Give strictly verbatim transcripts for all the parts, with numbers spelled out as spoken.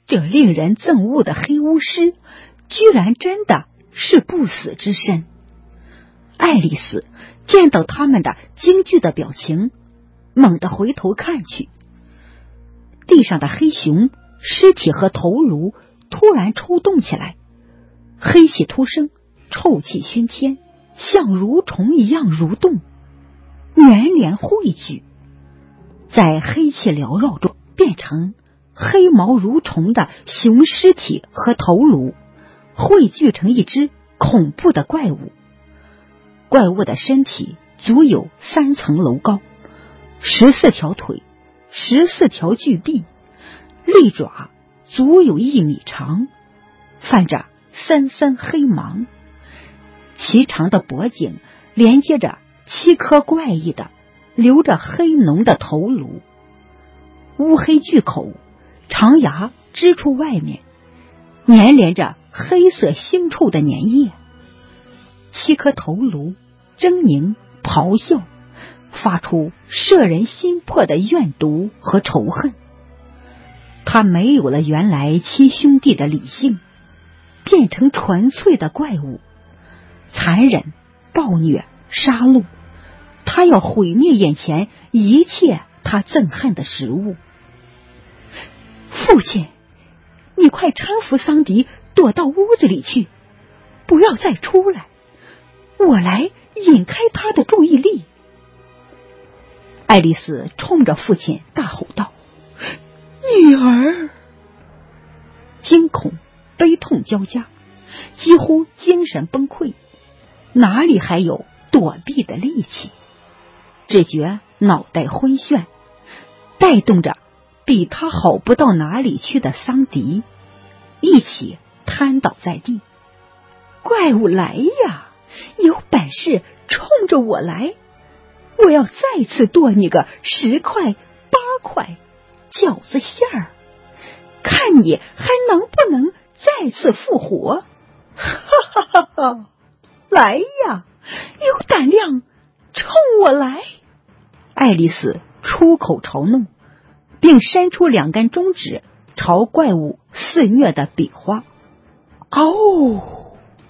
这令人憎恶的黑巫师居然真的是不死之身。爱丽丝见到他们的惊惧的表情，猛地回头看去，地上的黑熊尸体和头颅突然抽动起来，黑气突生，臭气熏天，像蠕虫一样蠕动，连连汇聚，在黑气缭绕中变成黑毛蠕虫的熊尸体和头颅，汇聚成一只恐怖的怪物。怪物的身体足有三层楼高，十四条腿，十四条巨臂，利爪足有一米长，泛着森森黑芒，其长的脖颈连接着七颗怪异的流着黑脓的头颅，乌黑巨口，长牙支出外面，粘连着黑色腥臭的粘液。七颗头颅狰狞咆哮，发出摄人心魄的怨毒和仇恨。他没有了原来七兄弟的理性，变成纯粹的怪物，残忍暴虐杀戮，他要毁灭眼前一切他憎恨的食物。父亲，你快搀扶桑迪躲到屋子里去，不要再出来，我来引开他的注意力。爱丽丝冲着父亲大吼道：女儿！惊恐悲痛交加，几乎精神崩溃，哪里还有躲避的力气？只觉脑袋昏眩，带动着比他好不到哪里去的桑迪一起瘫倒在地。怪物来呀，有本事冲着我来，我要再次剁你个十块八块饺子馅儿，看你还能不能再次复活。哈哈哈哈！来呀，有胆量冲我来！爱丽丝出口嘲弄，并伸出两根中指朝怪物肆虐的比划。嗷！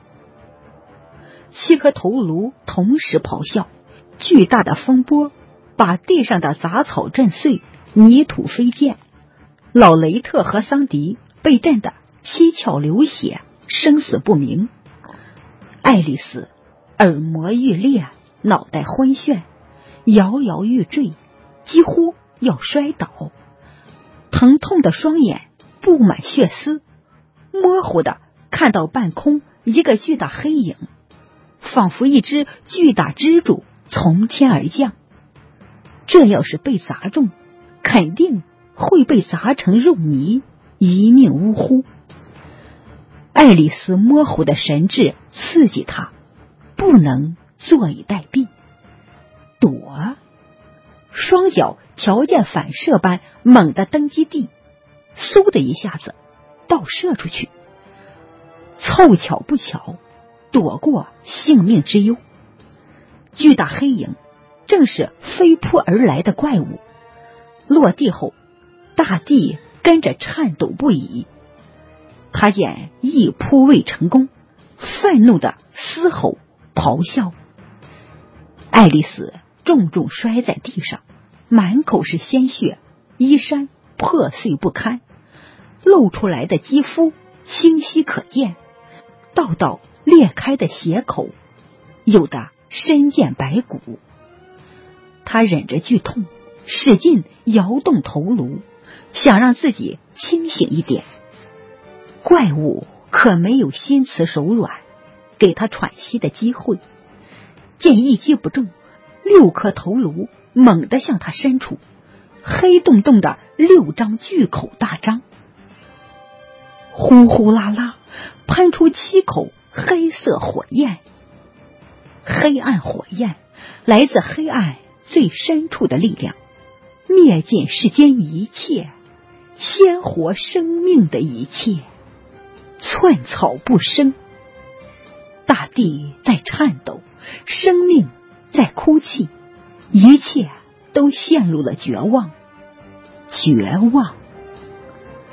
七颗头颅同时咆哮，巨大的风波把地上的杂草震碎，泥土飞溅。老雷特和桑迪被震得七窍流血，生死不明。爱丽丝耳膜欲裂，脑袋昏眩，摇摇欲坠，几乎要摔倒。疼痛的双眼布满血丝，模糊的看到半空一个巨大黑影，仿佛一只巨大蜘蛛从天而降。这要是被砸中，肯定会被砸成肉泥，一命呜呼。爱丽丝模糊的神智刺激她，不能坐以待毙。躲！双脚条件反射般猛地蹬击地，嗖的一下子倒射出去。凑巧不巧，躲过性命之忧。巨大黑影正是飞扑而来的怪物，落地后大地跟着颤抖不已。他见一扑未成功，愤怒的嘶吼咆哮。爱丽丝重重摔在地上，满口是鲜血，衣衫破碎不堪，露出来的肌肤清晰可见，道道裂开的血口，有的深见白骨。他忍着剧痛，使劲摇动头颅，想让自己清醒一点。怪物可没有心慈手软，给他喘息的机会。见一击不中，六颗头颅猛地向他伸出，黑洞洞的六张巨口大张，呼呼啦啦喷出七口黑色火焰。黑暗火焰来自黑暗最深处的力量，灭尽世间一切鲜活生命的一切。寸草不生，大地在颤抖，生命在哭泣，一切都陷入了绝望。绝望！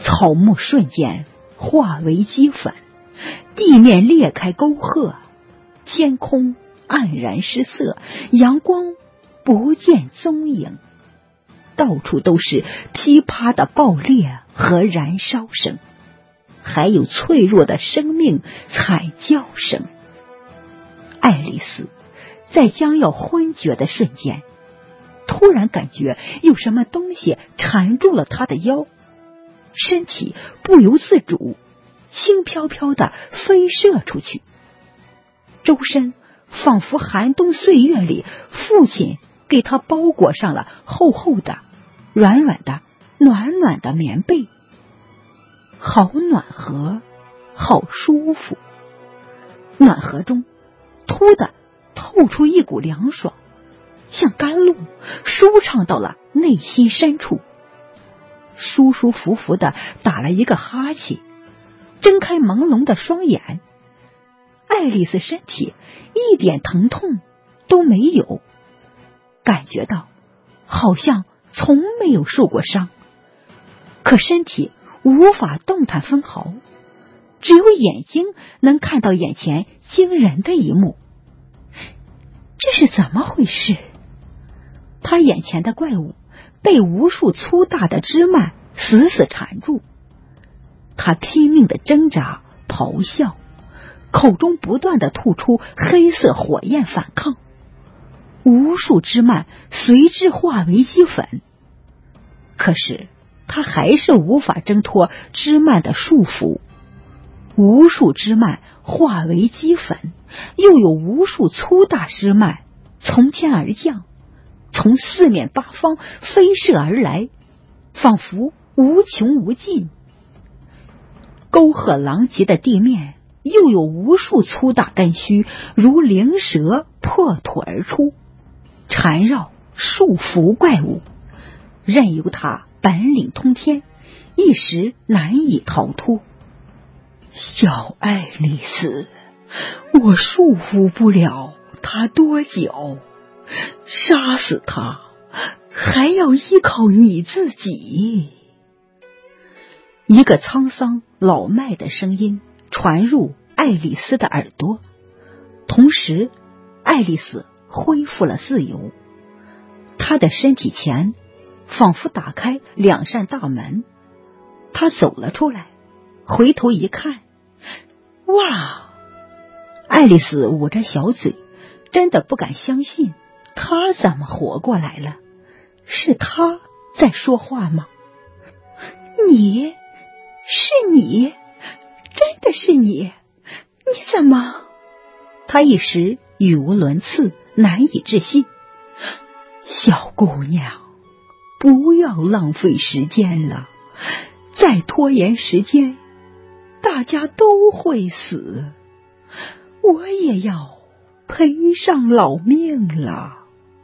草木瞬间化为齑粉，地面裂开沟壑，天空黯然失色，阳光不见踪影，到处都是噼啪的爆裂和燃烧声，还有脆弱的生命惨叫声。爱丽丝在将要昏厥的瞬间，突然感觉有什么东西缠住了她的腰，身体不由自主轻飘飘地飞射出去，周身仿佛寒冬岁月里父亲给她包裹上了厚厚的软软的暖暖的棉被，好暖和，好舒服。暖和中突的透出一股凉爽，像甘露，舒畅到了内心深处。舒舒服服的打了一个哈欠，睁开朦胧的双眼。爱丽丝身体一点疼痛都没有，感觉到好像从没有受过伤，可身体无法动弹分毫，只有眼睛能看到眼前惊人的一幕。这是怎么回事？他眼前的怪物被无数粗大的枝蔓死死缠住，他拼命的挣扎咆哮，口中不断的吐出黑色火焰反抗，无数枝蔓随之化为齑粉。可是他还是无法挣脱枝蔓的束缚，无数枝蔓化为齑粉，又有无数粗大枝蔓从天而降，从四面八方飞射而来，仿佛无穷无尽。沟壑狼藉的地面又有无数粗大根须如灵蛇破土而出，缠绕束缚怪物，任由他本领通天，一时难以逃脱。小爱丽丝，我束缚不了他多久，杀死他还要依靠你自己。一个沧桑老迈的声音传入爱丽丝的耳朵，同时爱丽丝恢复了自由。她的身体前仿佛打开两扇大门，她走了出来，回头一看，哇！爱丽丝捂着小嘴，真的不敢相信她怎么活过来了。是她在说话吗？你，是你，真的是你，你怎么？她一时语无伦次，难以置信。小姑娘，不要浪费时间了，再拖延时间，大家都会死，我也要赔上老命了。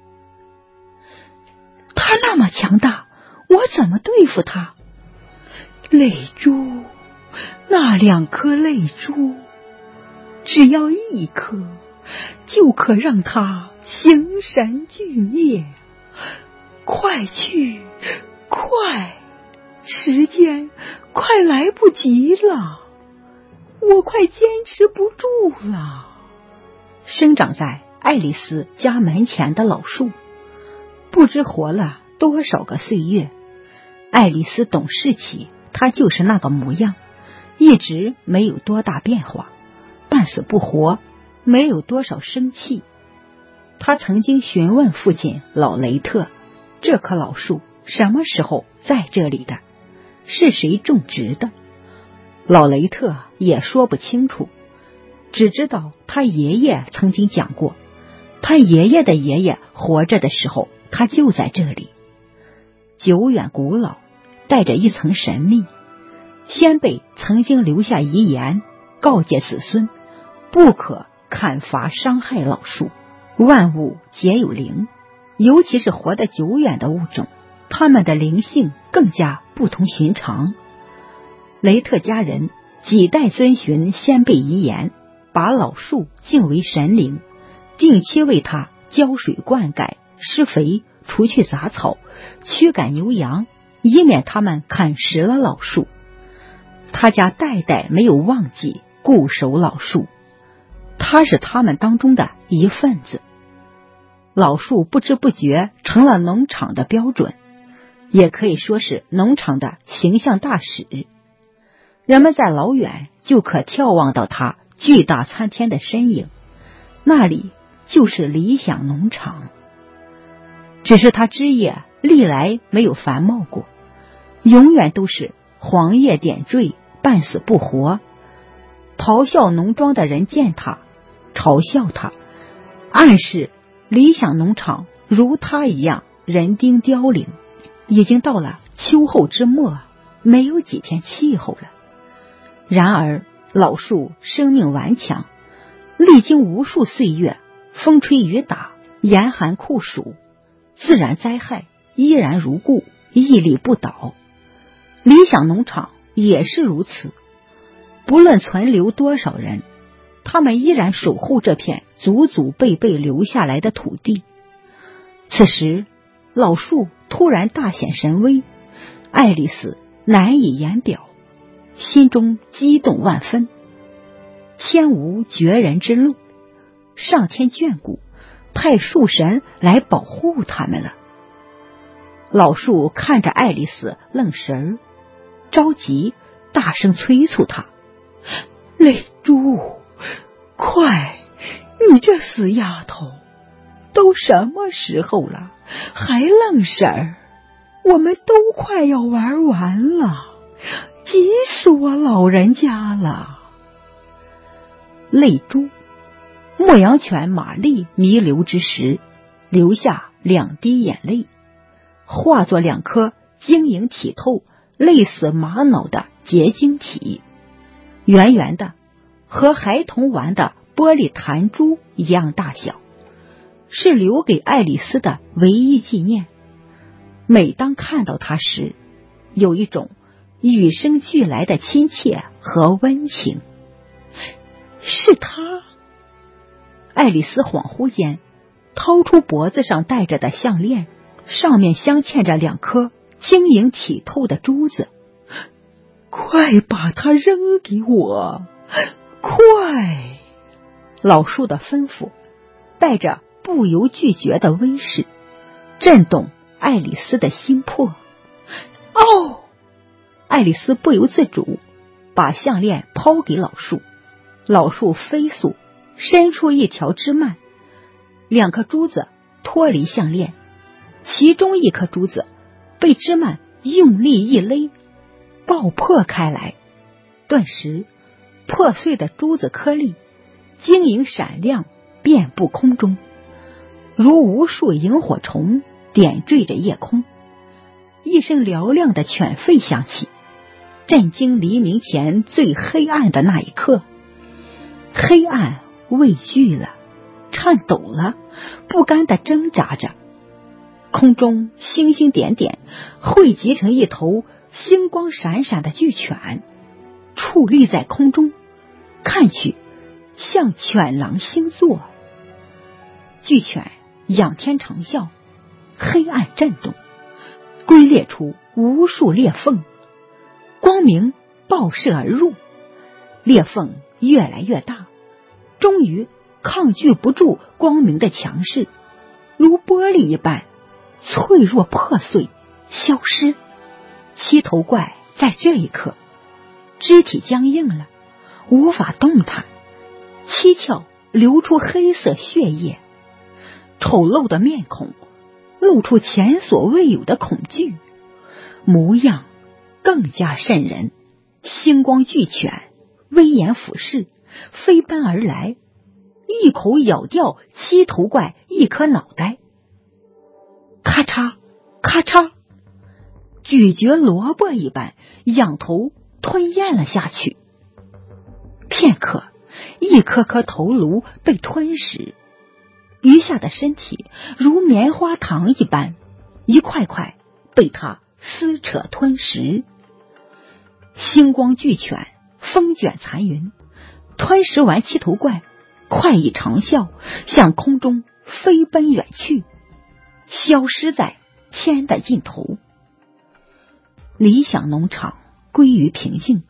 他那么强大，我怎么对付他？泪珠，那两颗泪珠，只要一颗，就可让他形神俱灭。快去，快！时间快来不及了，我快坚持不住了。生长在爱丽丝家门前的老树，不知活了多少个岁月。爱丽丝懂事起，她就是那个模样，一直没有多大变化，半死不活，没有多少生气。她曾经询问父亲老雷特，这棵老树什么时候在这里的，是谁种植的？老雷特也说不清楚，只知道他爷爷曾经讲过，他爷爷的爷爷活着的时候，他就在这里。久远古老，带着一层神秘。先辈曾经留下遗言，告诫子孙不可砍伐伤害老树，万物皆有灵，尤其是活得久远的物种，它们的灵性更加不同寻常。雷特家人几代遵循先辈遗言，把老树敬为神灵，定期为它浇水灌溉、施肥、除去杂草、驱赶牛羊，以免他们砍食了老树。 他家代代没有忘记固守老树，他是他们当中的一份子。老树不知不觉成了农场的标准，也可以说是农场的形象大使。人们在老远就可眺望到他巨大参天的身影，那里就是理想农场。只是他枝叶历来没有繁茂过，永远都是黄叶点缀，半死不活。咆哮农庄的人见他，嘲笑他，暗示理想农场如他一样人丁凋零，已经到了秋后之末，没有几天气候了。然而老树生命顽强，历经无数岁月，风吹雨打，严寒酷暑，自然灾害依然如故，屹立不倒。理想农场也是如此，不论存留多少人，他们依然守护这片祖祖辈辈留下来的土地。此时老树突然大显神威，爱丽丝难以言表，心中激动万分。天无绝人之路，上天眷顾，派树神来保护他们了。老树看着爱丽丝愣神儿，着急大声催促她：泪珠，快，你这死丫头，都什么时候了，还愣神儿？我们都快要玩完了，急死我老人家了。泪珠，牧羊犬玛丽弥留之时，流下两滴眼泪，化作两颗晶莹剔透、类似玛瑙的结晶体，圆圆的，和孩童玩的玻璃弹珠一样大小，是留给爱丽丝的唯一纪念。每当看到它时，有一种与生俱来的亲切和温情。是他！爱丽丝恍惚间掏出脖子上戴着的项链，上面镶嵌着两颗晶莹剔透的珠子。快把它扔给我，快！老树的吩咐带着不由拒绝的威势，震动爱丽丝的心魄。哦！爱丽丝不由自主把项链抛给老树，老树飞速伸出一条枝蔓，两颗珠子脱离项链，其中一颗珠子被枝蔓用力一勒，爆破开来，顿时破碎的珠子颗粒晶莹闪亮，遍布空中，如无数萤火虫点缀着夜空。一声嘹亮的犬吠响起，震惊黎明前最黑暗的那一刻。黑暗畏惧了，颤抖了，不甘地挣扎着。空中星星点点汇集成一头星光闪闪的巨犬，矗立在空中，看去像犬狼星座。巨犬仰天长啸，黑暗震动，龟裂出无数裂缝，光明爆射而入，裂缝越来越大，终于抗拒不住光明的强势，如玻璃一般脆弱破碎，消失。七头怪在这一刻肢体僵硬了，无法动弹，七窍流出黑色血液，丑陋的面孔露出前所未有的恐惧，模样更加瘆人。星光巨犬威严俯视，飞奔而来，一口咬掉七头怪一颗脑袋。咔嚓咔嚓，咀嚼萝卜一般仰头吞咽了下去。片刻，一颗颗头颅被吞食，余下的身体如棉花糖一般，一块块被它撕扯吞食。星光巨犬风卷残云，吞食完七头怪，快意长啸，向空中飞奔远去，消失在天的尽头。理想农场归于平静，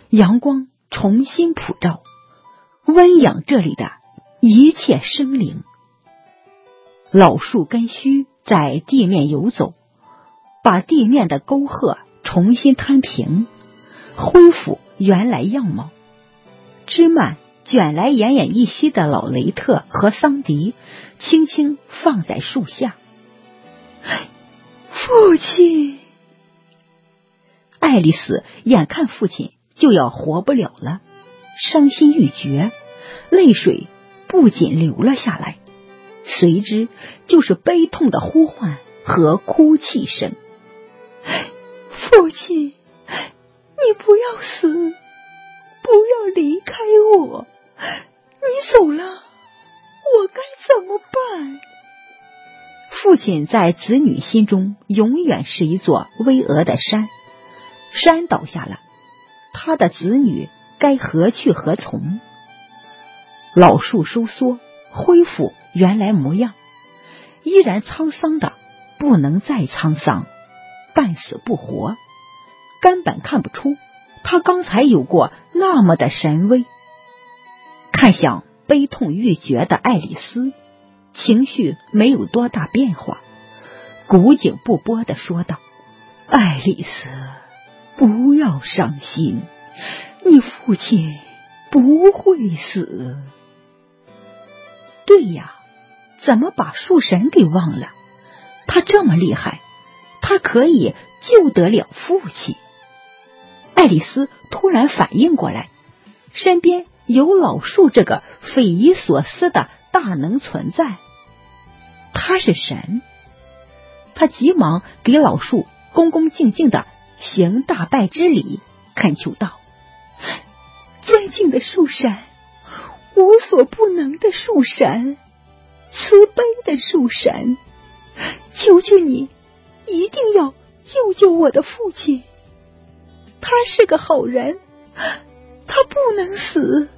阳光重新普照，温养这里的一切生灵。老树根须在地面游走，把地面的沟壑重新摊平，恢复原来样貌。枝蔓卷来奄奄一息的老雷特和桑迪，轻轻放在树下。父亲！爱丽丝眼看父亲就要活不了了，伤心欲绝，泪水不仅流了下来，随之就是悲痛的呼唤和哭泣声。父亲，你不要死，不要离开我，你走了，我该怎么办？父亲在子女心中永远是一座巍峨的山，山倒下了，他的子女该何去何从？老树收缩，恢复原来模样，依然沧桑的不能再沧桑，半死不活，根本看不出他刚才有过那么的神威。看向悲痛欲绝的爱丽丝，情绪没有多大变化，古井不波地说道：爱丽丝，不要伤心，你父亲不会死。对呀，怎么把树神给忘了？他这么厉害，他可以救得了父亲。爱丽丝突然反应过来，身边有老树这个匪夷所思的大能存在，他是神。他急忙给老树恭恭敬敬的行大拜之礼，恳求道：尊敬的树神，无所不能的树神，慈悲的树神，求求你一定要救救我的父亲，他是个好人，他不能死。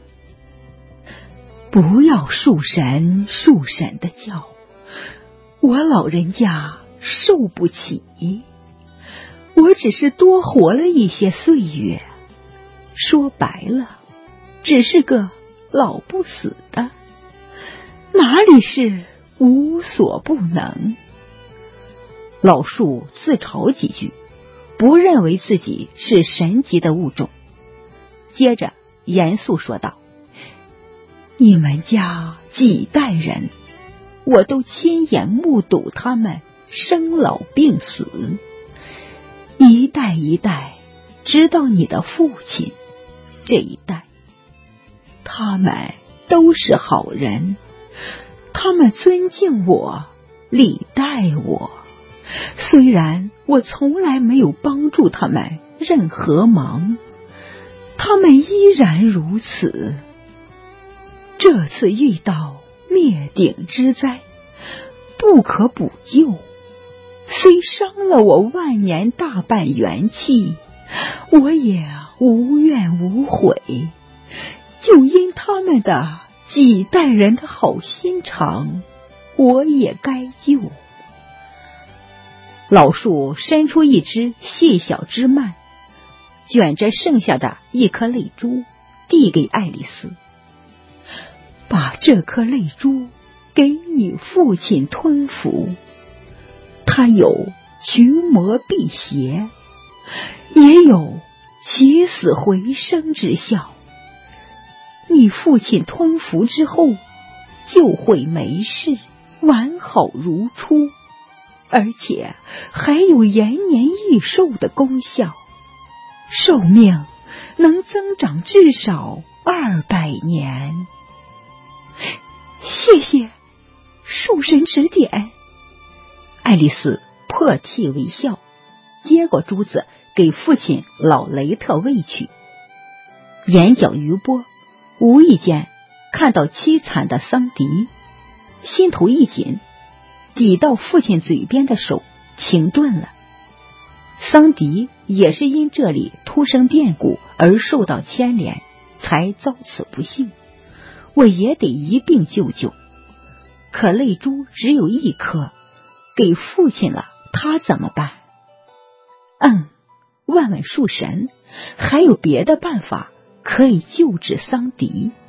不要树神树神的叫，我老人家受不起，我只是多活了一些岁月，说白了只是个老不死的，哪里是无所不能？老树自嘲几句，不认为自己是神级的物种，接着严肃说道：你们家几代人，我都亲眼目睹他们生老病死，一代一代直到你的父亲这一代，他们都是好人，他们尊敬我，礼待我，虽然我从来没有帮助他们任何忙，他们依然如此。这次遇到灭顶之灾，不可补救，虽伤了我万年大半元气，我也无怨无悔，就因他们的几代人的好心肠，我也该救。老树伸出一只细小枝蔓，卷着剩下的一颗泪珠递给爱丽丝，把这颗泪珠给你父亲吞服，他有驱魔辟邪，也有起死回生之效，你父亲吞服之后就会没事，完好如初，而且还有延年益寿的功效，寿命能增长至少二百年。谢谢树神指点。爱丽丝破涕为笑，接过珠子给父亲老雷特喂去。眼角余波无意间看到凄惨的桑迪，心头一紧，抵到父亲嘴边的手停顿了。桑迪也是因这里突生变故而受到牵连，才遭此不幸，我也得一并救救。可泪珠只有一颗，给父亲了，他怎么办？嗯， 问问树神，还有别的办法可以救治桑迪。